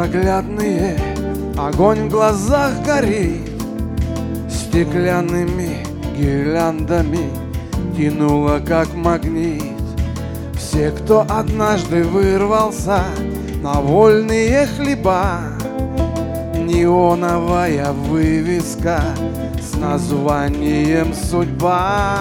непроглядные, огонь в глазах горит, стеклянными гирляндами тянуло, как магнит. Все, кто однажды вырвался на вольные хлеба, неоновая вывеска с названием «Судьба».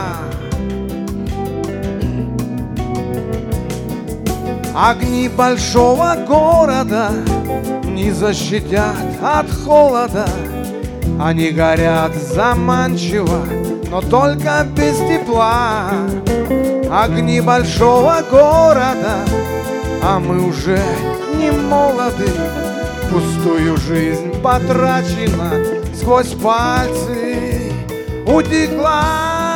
Огни большого города не защитят от холода. Они горят заманчиво, но только без тепла. Огни большого города, а мы уже не молоды. Пустую жизнь потрачена, сквозь пальцы утекла.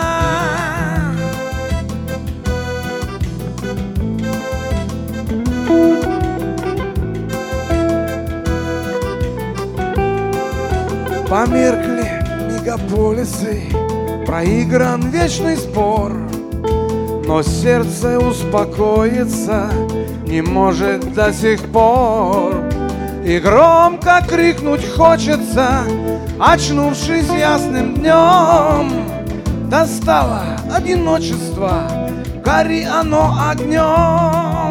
Померкли мегаполисы, проигран вечный спор, но сердце успокоиться не может до сих пор. И громко крикнуть хочется, очнувшись ясным днем. Достало одиночество, гори оно огнем.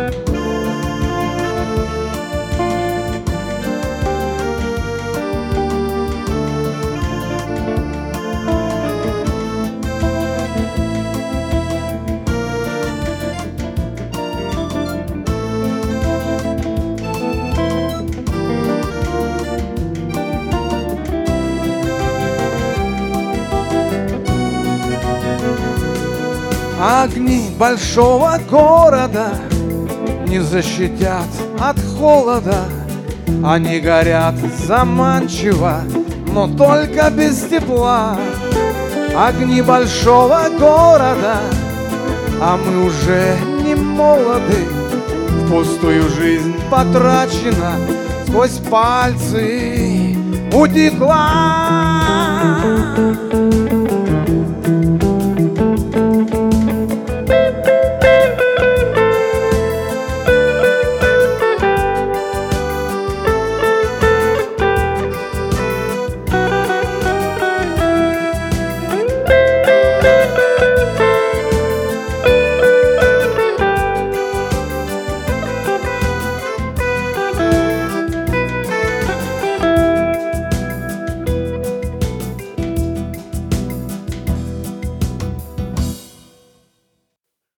Огни большого города не защитят от холода. Они горят заманчиво, но только без тепла. Огни большого города, а мы уже не молоды. В пустую жизнь потрачена, сквозь пальцы утекла.